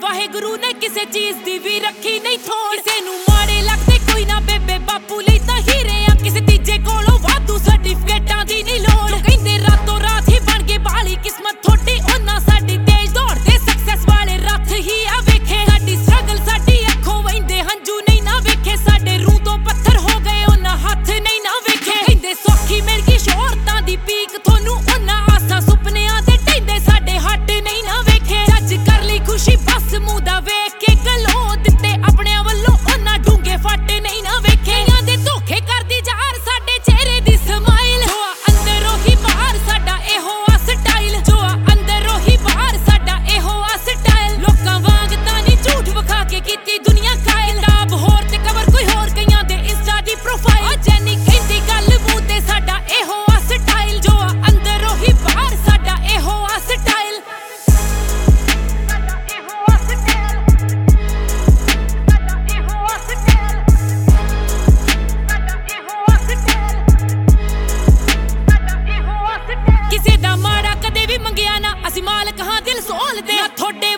ਵਾਹਿਗੁਰੂ ਨੇ ਕਿਸੇ ਚੀਜ਼ ਦੀ ਵੀ ਰੱਖੀ ਨਹੀਂ ਥੋੜ। ਕਿਸੇ ਨੂੰ ਮਾੜੇ ਲੱਗਦੇ ਕੋਈ ਨਾ ਬੇਬੇ ਬਾਪੂ ਲਈ ਤਾਂ ਹੀਰੇ ਆ, ਕਿਸੇ ਤੀਜੇ ਕੋਲੋਂ ਵਾਧੂ ਸਰਟੀਫਿਕੇਟਾਂ ਦੀ ਨਹੀਂ ਲੋੜ। ਕਹਿੰਦੇ ਰਾਤੋਂ ਰਾਤ ਹੀ ਬਣ ਗਏ ਬਾਲੀ ਕਿਸਮਤ ਥੋੜੀ, ਉਹਨਾਂ ਸਾਡੀ ਤੇਜ਼ ਦੌੜਦੇ ਸਕਸੈਸ ਵਾਲੇ ਰੱਥ ਹੀ ਆ ਵੇਖੇ। ਸਾਡੀ ਸਟਰਗਲ ਸਾਡੀ ਅੱਖੋਂ ਵਹਿੰਦੇ ਹੰਝੂ ਨਹੀਂ ਨਾ ਵੇਖੇ, ਸਾਡੇ ਰੂਹ ਤੋਂ ਪੱਥਰ ਹੋ ਗਏ ਉਹਨਾਂ ਹੱਥ ਨਹੀਂ ਨਾ ਵੇਖੇ। ਕਹਿੰਦੇ ਸੌਖੀ ਮਿਲ ਗਈ ਸ਼ੋਹਰਤਾਂ ਦੀ ਪੀਕ ਤੁਹਾਨੂੰ, ਉਹਨਾਂ ਆਸਾਂ ਸੁਪਨਿਆਂ ਦੇ ਢਹਿੰਦੇ ਸਾਡੇ ਹੱਟ ਨਹੀਂ ਨਾ ਵੇਖੇ। ਜੱਜ ਕਰ ਲਈ ਖੁਸ਼ੀ ਬਸ ਮੂੰਹ ਦਾ ਵੇਖ ਕੇ, ਗਲੋਂ ਦਿੱਤੇ ਆਪਣਿਆਂ ਵੱਲੋਂ ਉਹਨਾਂ ਡੂੰਘੇ ਫੱਟ ਨਹੀਂ ਨਾ ਵੇਖੇ। ਕਈਆਂ ਦੇ ਧੋਖੇ ਕਰਦੀ ਜਾਰ ਸਾਡੇ ਚਿਹਰੇ ਦੀ ਸਮਾਈਲ, ਜੋ ਆ ਅੰਦਰੋਂ ਹੀ ਬਾਹਰ ਸਾਡਾ ਇਹੋ ਆ ਸਟਾਈਲ, ਜੋ ਆ ਅੰਦਰੋਂ ਹੀ ਬਾਹਰ ਸਾਡਾ ਇਹੋ ਆ ਸਟਾਈਲ। ਲੋਕਾਂ ਵਾਂਗ ਤਾਂ ਨਹੀਂ ਝੂਠ ਵਿਖਾ ਕੇ ਕੀਤੀ ਦੁਨੀਆ ਕਾਇਲ, ਕਿਤਾਬ ਹੋਰ ਤੇ ਕਵਰ ਕੋਈ ਹੋਰ, ਕਈਆਂ ਦੇ ਇੰਸਟਾ ਦੀ ਪ੍ਰੋਫਾਈਲ। ਜੈਨੀ ਕਹਿੰਦੀ ਗੱਲ ਮੂੰਹ ਤੇ ਸਾਡਾ ਇਹੋ ਆ ਸਟਾਈਲ, ਜੋ ਆ ਅੰਦਰੋਂ ਹੀ ਬਾਹਰ ਸਾਡਾ ਇਹੋ ਆ ਸਟਾਈਲ। ਕਿਸੇ ਦਾ ਮਾੜਾ ਕਦੇ ਵੀ ਮੰਗਿਆ ਨਾ, ਅਸੀਂ ਮਾਲਕ ਹਾਂ ਦਿਲ ਸੋਲਦੇ ਆ, ਤੁਹਾਡੇ